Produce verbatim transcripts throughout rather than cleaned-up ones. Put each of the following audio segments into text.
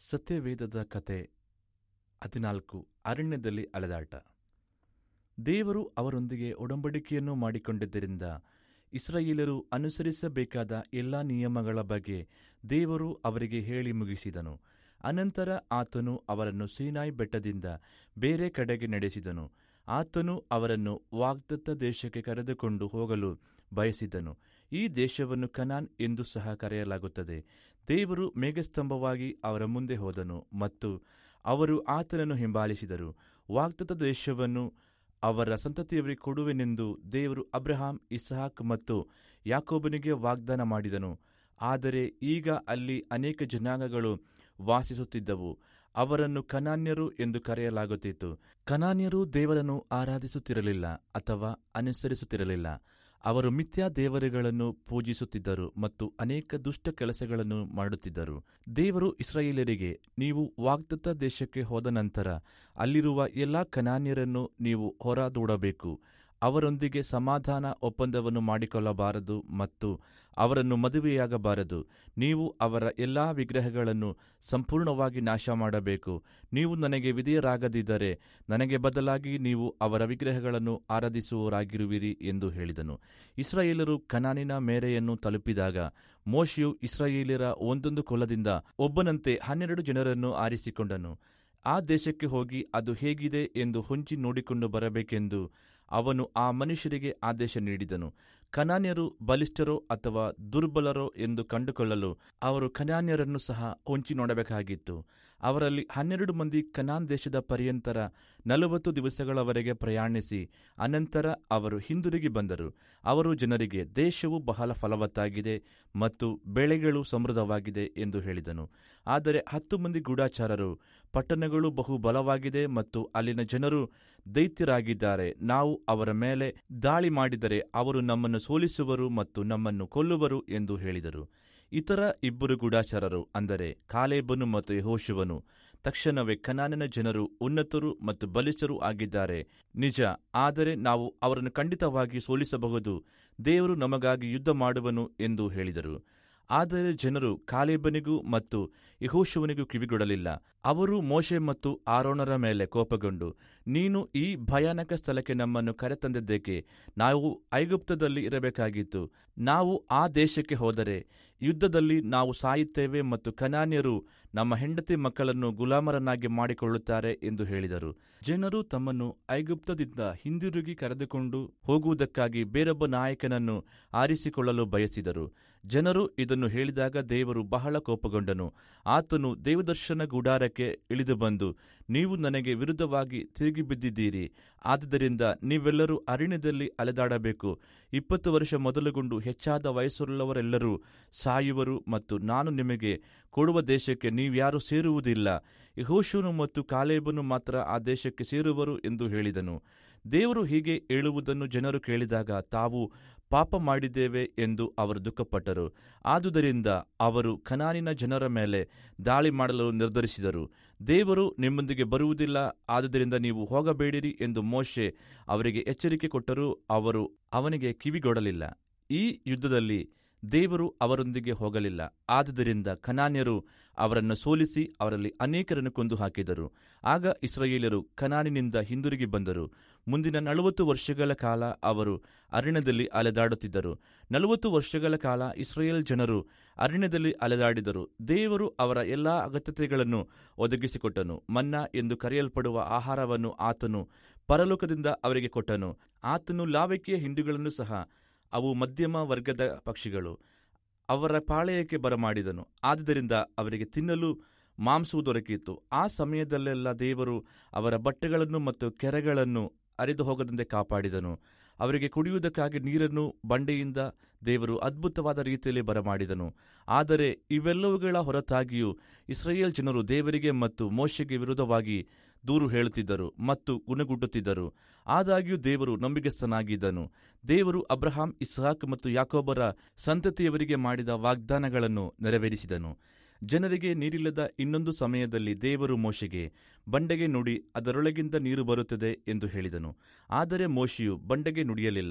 ಸತ್ಯವೇದದ ಕತೆ ಹದಿನಾಲ್ಕು. ಅರಣ್ಯದಲ್ಲಿ ಅಲೆದಾಟ. ದೇವರು ಅವರೊಂದಿಗೆ ಒಡಂಬಡಿಕೆಯನ್ನು ಮಾಡಿಕೊಂಡಿದ್ದರಿಂದ ಇಸ್ರಾಯೇಲರು ಅನುಸರಿಸಬೇಕಾದ ಎಲ್ಲಾ ನಿಯಮಗಳ ಬಗ್ಗೆ ದೇವರು ಅವರಿಗೆ ಹೇಳಿ ಮುಗಿಸಿದನು. ಅನಂತರ ಆತನು ಅವರನ್ನು ಸೀನಾಯಿ ಬೆಟ್ಟದಿಂದ ಬೇರೆ ಕಡೆಗೆ ನಡೆಸಿದನು. ಆತನು ಅವರನ್ನು ವಾಗ್ದತ್ತ ದೇಶಕ್ಕೆ ಕರೆದುಕೊಂಡು ಹೋಗಲು ಬಯಸಿದ್ದನು. ಈ ದೇಶವನ್ನು ಕನಾನ್ ಎಂದು ಸಹ ಕರೆಯಲಾಗುತ್ತದೆ. ದೇವರು ಮೇಘಸ್ತಂಭವಾಗಿ ಅವರ ಮುಂದೆ ಹೋದನು ಮತ್ತು ಅವರು ಆತನನ್ನು ಹಿಂಬಾಲಿಸಿದರು. ವಾಗ್ದತ್ತ ದೇಶವನ್ನು ಅವರ ಸಂತತಿಯವರಿಗೆ ಕೊಡುವೆನೆಂದು ದೇವರು ಅಬ್ರಹಾಂ, ಇಸಾಕ್ ಮತ್ತು ಯಾಕೋಬನಿಗೆ ವಾಗ್ದಾನ ಮಾಡಿದನು. ಆದರೆ ಈಗ ಅಲ್ಲಿ ಅನೇಕ ಜನಾಂಗಗಳು ವಾಸಿಸುತ್ತಿದ್ದವು. ಅವರನ್ನು ಕನಾನ್ಯರು ಎಂದು ಕರೆಯಲಾಗುತ್ತಿತ್ತು. ಕನಾನ್ಯರು ದೇವರನ್ನು ಆರಾಧಿಸುತ್ತಿರಲಿಲ್ಲ ಅಥವಾ ಅನುಸರಿಸುತ್ತಿರಲಿಲ್ಲ. ಅವರು ಮಿಥ್ಯಾ ದೇವರುಗಳನ್ನು ಪೂಜಿಸುತ್ತಿದ್ದರು ಮತ್ತು ಅನೇಕ ದುಷ್ಟ ಕೆಲಸಗಳನ್ನು ಮಾಡುತ್ತಿದ್ದರು. ದೇವರು ಇಸ್ರಾಯೇಲರಿಗೆ, ನೀವು ವಾಗ್ದತ್ತ ದೇಶಕ್ಕೆ ಹೋದ ನಂತರ ಅಲ್ಲಿರುವ ಎಲ್ಲಾ ಕನಾನ್ಯರನ್ನು ನೀವು ಹೊರದೂಡಬೇಕು. ಅವರೊಂದಿಗೆ ಸಮಾಧಾನ ಒಪ್ಪಂದವನ್ನು ಮಾಡಿಕೊಳ್ಳಬಾರದು ಮತ್ತು ಅವರನ್ನು ಮದುವೆಯಾಗಬಾರದು. ನೀವು ಅವರ ಎಲ್ಲಾ ವಿಗ್ರಹಗಳನ್ನು ಸಂಪೂರ್ಣವಾಗಿ ನಾಶ ಮಾಡಬೇಕು. ನೀವು ನನಗೆ ವಿಧೇಯರಾಗದಿದ್ದರೆ ನನಗೆ ಬದಲಾಗಿ ನೀವು ಅವರ ವಿಗ್ರಹಗಳನ್ನು ಆರಾಧಿಸುವವರಾಗಿರುವಿರಿ ಎಂದು ಹೇಳಿದನು. ಇಸ್ರಾಯೇಲರು ಕನಾನಿನ ಮೇರೆಯನ್ನು ತಲುಪಿದಾಗ ಮೋಶೆಯು ಇಸ್ರಾಯೇಲ್ಯರ ಒಂದೊಂದು ಕುಲದಿಂದ ಒಬ್ಬನಂತೆ ಹನ್ನೆರಡು ಜನರನ್ನು ಆರಿಸಿಕೊಂಡನು. ಆ ದೇಶಕ್ಕೆ ಹೋಗಿ ಅದು ಹೇಗಿದೆ ಎಂದು ಹೊಂಚಿ ನೋಡಿಕೊಂಡು ಬರಬೇಕೆಂದು ಅವನು ಆ ಮನುಷ್ಯರಿಗೆ ಆದೇಶ ನೀಡಿದನು. ಕನಾನ್ಯರು ಬಲಿಷ್ಠರೋ ಅಥವಾ ದುರ್ಬಲರೋ ಎಂದು ಕಂಡುಕೊಳ್ಳಲು ಅವರು ಕನಾನ್ಯರನ್ನು ಸಹ ಹೊಂಚಿ ನೋಡಬೇಕಾಗಿತ್ತು. ಅವರಲ್ಲಿ ಹನ್ನೆರಡು ಮಂದಿ ಕನಾನ್ ದೇಶದ ಪರ್ಯಂತರ ನಲವತ್ತು ದಿವಸಗಳವರೆಗೆ ಪ್ರಯಾಣಿಸಿ ಅನಂತರ ಅವರು ಹಿಂದಿರುಗಿ ಬಂದರು. ಅವರು ಜನರಿಗೆ, ದೇಶವು ಬಹಳ ಫಲವತ್ತಾಗಿದೆ ಮತ್ತು ಬೆಳೆಗಳು ಸಮೃದ್ಧವಾಗಿದೆ ಎಂದು ಹೇಳಿದನು. ಆದರೆ ಹತ್ತು ಮಂದಿ ಗೂಢಚಾರರು, ಪಟ್ಟಣಗಳು ಬಹು ಬಲವಾಗಿದೆ ಮತ್ತು ಅಲ್ಲಿನ ಜನರು ದೈತ್ಯರಾಗಿದ್ದಾರೆ, ನಾವು ಅವರ ಮೇಲೆ ದಾಳಿ ಮಾಡಿದರೆ ಅವರು ನಮ್ಮನ್ನು ಸೋಲಿಸುವರು ಮತ್ತು ನಮ್ಮನ್ನು ಕೊಲ್ಲುವರು ಎಂದು ಹೇಳಿದರು. ಇತರ ಇಬ್ಬರು ಗೂಢಚಾರರು, ಅಂದರೆ ಕಾಲೇಬನು ಮತ್ತು ಯೆಹೋಶುವನು, ತಕ್ಷಣವೇ ಕನಾನಿನ ಜನರು ಉನ್ನತರು ಮತ್ತು ಬಲಿಷ್ಠರೂ ಆಗಿದ್ದಾರೆ, ನಿಜ, ಆದರೆ ನಾವು ಅವರನ್ನು ಖಂಡಿತವಾಗಿ ಸೋಲಿಸಬಹುದು, ದೇವರು ನಮಗಾಗಿ ಯುದ್ಧ ಮಾಡುವನು ಎಂದು ಹೇಳಿದರು. ಆದರೆ ಜನರು ಕಾಲೇಬನಿಗೂ ಮತ್ತು ಯೆಹೋಶುವನಿಗೂ ಕಿವಿಗೊಡಲಿಲ್ಲ. ಅವರು ಮೋಶೆ ಮತ್ತು ಆರೋನರ ಮೇಲೆ ಕೋಪಗೊಂಡು, ನೀನು ಈ ಭಯಾನಕ ಸ್ಥಳಕ್ಕೆ ನಮ್ಮನ್ನು ಕರೆತಂದಿದ್ದೇಕೆ? ನಾವು ಐಗುಪ್ತದಲ್ಲಿ ಇರಬೇಕಾಗಿತ್ತು. ನಾವು ಆ ದೇಶಕ್ಕೆ ಹೋದರೆ ಯುದ್ಧದಲ್ಲಿ ನಾವು ಸಾಯುತ್ತೇವೆ ಮತ್ತು ಕನಾನ್ಯರು ನಮ್ಮ ಹೆಂಡತಿ ಮಕ್ಕಳನ್ನು ಗುಲಾಮರನ್ನಾಗಿ ಮಾಡಿಕೊಳ್ಳುತ್ತಾರೆ ಎಂದು ಹೇಳಿದರು. ಜನರು ತಮ್ಮನ್ನು ಐಗುಪ್ತದಿಂದ ಹಿಂದಿರುಗಿ ಕರೆದುಕೊಂಡು ಹೋಗುವುದಕ್ಕಾಗಿ ಬೇರೊಬ್ಬ ನಾಯಕನನ್ನು ಆರಿಸಿಕೊಳ್ಳಲು ಬಯಸಿದರು. ಜನರು ಇದನ್ನು ಹೇಳಿದಾಗ ದೇವರು ಬಹಳ ಕೋಪಗೊಂಡನು. ಆತನು ದೇವದರ್ಶನ ಗುಡಾರಕ್ಕೆ ಇಳಿದು ಬಂದು, ನೀವು ನನಗೆ ವಿರುದ್ಧವಾಗಿ ತಿರುಗಿ ಬಿದ್ದಿದ್ದೀರಿ, ಆದುದರಿಂದ ನೀವೆಲ್ಲರೂ ಅರಣ್ಯದಲ್ಲಿ ಅಲೆದಾಡಬೇಕು. ಇಪ್ಪತ್ತು ವರ್ಷ ಮೊದಲುಗೊಂಡು ಹೆಚ್ಚಾದ ವಯಸ್ಸುಳ್ಳವರೆಲ್ಲರೂ ಸಾಯುವರು ಮತ್ತು ನಾನು ನಿಮಗೆ ಕೊಡುವ ದೇಶಕ್ಕೆ ನೀವ್ಯಾರೂ ಸೇರುವುದಿಲ್ಲ. ಯೆಹೋಶುವನು ಮತ್ತು ಕಾಲೇಬನು ಮಾತ್ರ ಆ ದೇಶಕ್ಕೆ ಸೇರುವರು ಎಂದು ಹೇಳಿದನು. ದೇವರು ಹೀಗೆ ಹೇಳುವುದನ್ನು ಜನರು ಕೇಳಿದಾಗ ತಾವು ಪಾಪ ಮಾಡಿದ್ದೇವೆ ಎಂದು ಅವರು ದುಃಖಪಟ್ಟರು. ಆದುದರಿಂದ ಅವರು ಕನಾನಿನ ಜನರ ಮೇಲೆ ದಾಳಿ ಮಾಡಲು ನಿರ್ಧರಿಸಿದರು. ದೇವರು ನಿಮ್ಮೊಂದಿಗೆ ಬರುವುದಿಲ್ಲ, ಆದುದರಿಂದ ನೀವು ಹೋಗಬೇಡಿರಿ ಎಂದು ಮೋಶೆ ಅವರಿಗೆ ಎಚ್ಚರಿಕೆ ಕೊಟ್ಟರೂ ಅವರು ಅವನಿಗೆ ಕಿವಿಗೊಡಲಿಲ್ಲ. ಈ ಯುದ್ಧದಲ್ಲಿ ದೇವರು ಅವರೊಂದಿಗೆ ಹೋಗಲಿಲ್ಲ. ಆದುದರಿಂದ ಕನಾನ್ಯರು ಅವರನ್ನು ಸೋಲಿಸಿ ಅವರಲ್ಲಿ ಅನೇಕರನ್ನು ಕೊಂದು ಹಾಕಿದರು. ಆಗ ಇಸ್ರಾಯೇಲರು ಕನಾನಿನಿಂದ ಹಿಂದಿರುಗಿ ಬಂದರು. ಮುಂದಿನ ನಲವತ್ತು ವರ್ಷಗಳ ಕಾಲ ಅವರು ಅರಣ್ಯದಲ್ಲಿ ಅಲೆದಾಡುತ್ತಿದ್ದರು. ನಲವತ್ತು ವರ್ಷಗಳ ಕಾಲ ಇಸ್ರಾಯೇಲ್ ಜನರು ಅರಣ್ಯದಲ್ಲಿ ಅಲೆದಾಡಿದರು. ದೇವರು ಅವರ ಎಲ್ಲಾ ಅಗತ್ಯತೆಗಳನ್ನು ಒದಗಿಸಿಕೊಟ್ಟನು. ಮನ್ನಾ ಎಂದು ಕರೆಯಲ್ಪಡುವ ಆಹಾರವನ್ನು ಆತನು ಪರಲೋಕದಿಂದ ಅವರಿಗೆ ಕೊಟ್ಟನು. ಆತನು ಲಾವಿಕೆಯ ಹಿಂಡುಗಳನ್ನು ಸಹ, ಅವು ಮಧ್ಯಮ ವರ್ಗದ ಪಕ್ಷಿಗಳು, ಅವರ ಪಾಳೆಯಕ್ಕೆ ಬರಮಾಡಿದನು. ಆದುದರಿಂದ ಅವರಿಗೆ ತಿನ್ನಲು ಮಾಂಸವು ದೊರಕಿತು. ಆ ಸಮಯದಲ್ಲೆಲ್ಲ ದೇವರು ಅವರ ಬಟ್ಟೆಗಳನ್ನು ಮತ್ತು ಕೆರೆಗಳನ್ನು ಹರಿದು ಹೋಗದಂತೆ ಕಾಪಾಡಿದನು. ಅವರಿಗೆ ಕುಡಿಯುವುದಕ್ಕಾಗಿ ನೀರನ್ನು ಬಂಡೆಯಿಂದ ದೇವರು ಅದ್ಭುತವಾದ ರೀತಿಯಲ್ಲಿ ಬರಮಾಡಿದನು. ಆದರೆ ಇವೆಲ್ಲವುಗಳ ಹೊರತಾಗಿಯೂ ಇಸ್ರಾಯೇಲ್ ಜನರು ದೇವರಿಗೆ ಮತ್ತು ಮೋಶೆಗೆ ವಿರುದ್ಧವಾಗಿ ದೂರು ಹೇಳುತ್ತಿದ್ದರು ಮತ್ತು ಗುಣಗುಟ್ಟುತ್ತಿದ್ದರು. ಆದಾಗ್ಯೂ ದೇವರು ನಂಬಿಗಸ್ತನಾಗಿದ್ದನು. ದೇವರು ಅಬ್ರಹಾಂ, ಇಸಾಕ್ ಮತ್ತು ಯಾಕೋಬರ ಸಂತತಿಯವರಿಗೆ ಮಾಡಿದ ವಾಗ್ದಾನಗಳನ್ನು ನೆರವೇರಿಸಿದನು. ಜನರಿಗೆ ನೀರಿಲ್ಲದ ಇನ್ನೊಂದು ಸಮಯದಲ್ಲಿ ದೇವರು ಮೋಶೆಗೆ, ಬಂಡೆಗೆ ನುಡಿ, ಅದರೊಳಗಿಂದ ನೀರು ಬರುತ್ತದೆ ಎಂದು ಹೇಳಿದನು. ಆದರೆ ಮೋಶೆಯು ಬಂಡೆಗೆ ನುಡಿಯಲಿಲ್ಲ.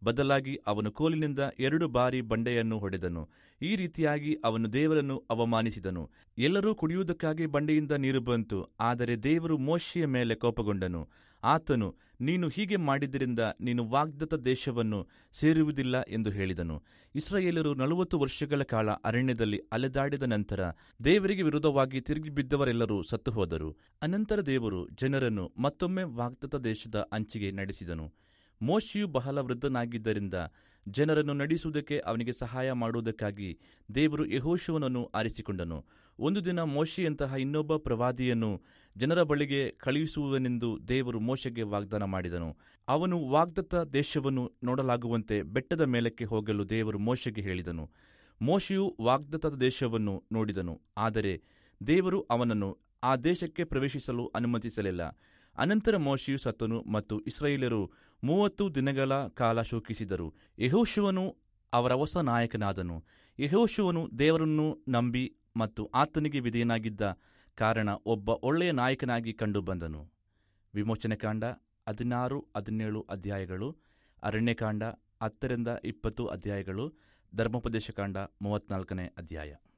ಬದಲಾಗಿ ಅವನು ಕೋಲಿನಿಂದ ಎರಡು ಬಾರಿ ಬಂಡೆಯನ್ನು ಹೊಡೆದನು. ಈ ರೀತಿಯಾಗಿ ಅವನು ದೇವರನ್ನು ಅವಮಾನಿಸಿದನು. ಎಲ್ಲರೂ ಕುಡಿಯುವುದಕ್ಕಾಗಿ ಬಂಡೆಯಿಂದ ನೀರು ಬಂತು. ಆದರೆ ದೇವರು ಮೋಶೆಯ ಮೇಲೆ ಕೋಪಗೊಂಡನು. ಆತನು, ನೀನು ಹೀಗೆ ಮಾಡಿದ್ದರಿಂದ ನೀನು ವಾಗ್ದತ್ತ ದೇಶವನ್ನು ಸೇರುವುದಿಲ್ಲ ಎಂದು ಹೇಳಿದನು. ಇಸ್ರಾಯೇಲರು ನಲವತ್ತು ವರ್ಷಗಳ ಕಾಲ ಅರಣ್ಯದಲ್ಲಿ ಅಲೆದಾಡಿದ ನಂತರ ದೇವರಿಗೆ ವಿರೋಧವಾಗಿ ತಿರುಗಿ ಬಿದ್ದವರೆಲ್ಲರೂ ಸತ್ತು ಹೋದರು. ಅನಂತರ ದೇವರು ಜನರನ್ನು ಮತ್ತೊಮ್ಮೆ ವಾಗ್ದತ್ತ ದೇಶದ ಅಂಚಿಗೆ ನಡೆಸಿದನು. ಮೋಶೆಯು ಬಹಳ ವೃದ್ಧನಾಗಿದ್ದರಿಂದ ಜನರನ್ನು ನಡೆಸುವುದಕ್ಕೆ ಅವನಿಗೆ ಸಹಾಯ ಮಾಡುವುದಕ್ಕಾಗಿ ದೇವರು ಯೆಹೋಶುವನನ್ನು ಆರಿಸಿಕೊಂಡನು. ಒಂದು ದಿನ ಮೋಶೆಯಂತಹ ಇನ್ನೊಬ್ಬ ಪ್ರವಾದಿಯನ್ನು ಜನರ ಬಳಿಗೆ ಕಳುಹಿಸುವನೆಂದು ದೇವರು ಮೋಶೆಗೆ ವಾಗ್ದಾನ ಮಾಡಿದನು. ಅವನು ವಾಗ್ದತ್ತ ದೇಶವನ್ನು ನೋಡಲಾಗುವಂತೆ ಬೆಟ್ಟದ ಮೇಲಕ್ಕೆ ಹೋಗಲು ದೇವರು ಮೋಶೆಗೆ ಹೇಳಿದನು. ಮೋಶೆಯು ವಾಗ್ದತ್ತ ದೇಶವನ್ನು ನೋಡಿದನು. ಆದರೆ ದೇವರು ಅವನನ್ನು ಆ ದೇಶಕ್ಕೆ ಪ್ರವೇಶಿಸಲು ಅನುಮತಿಸಲಿಲ್ಲ. ಅನಂತರ ಮೋಶೆಯು ಸತ್ತನು ಮತ್ತು ಇಸ್ರಾಯೇಲರು ಮೂವತ್ತು ದಿನಗಳ ಕಾಲ ಶೋಕಿಸಿದರು. ಯೆಹೋಶುವನು ಅವರ ಹೊಸ ನಾಯಕನಾದನು. ಯೆಹೋಶುವನು ದೇವರನ್ನು ನಂಬಿ ಮತ್ತು ಆತನಿಗೆ ವಿಧೇಯನಾಗಿದ್ದ ಕಾರಣ ಒಬ್ಬ ಒಳ್ಳೆಯ ನಾಯಕನಾಗಿ ಕಂಡುಬಂದನು. ವಿಮೋಚನೆಕಾಂಡ ಹದಿನಾರು ಹದಿನೇಳು ಅಧ್ಯಾಯಗಳು, ಅರಣ್ಯಕಾಂಡ ಹತ್ತರಿಂದ ಇಪ್ಪತ್ತು ಅಧ್ಯಾಯಗಳು, ಧರ್ಮೋಪದೇಶಕಾಂಡ ಮೂವತ್ನಾಲ್ಕನೇ ಅಧ್ಯಾಯ.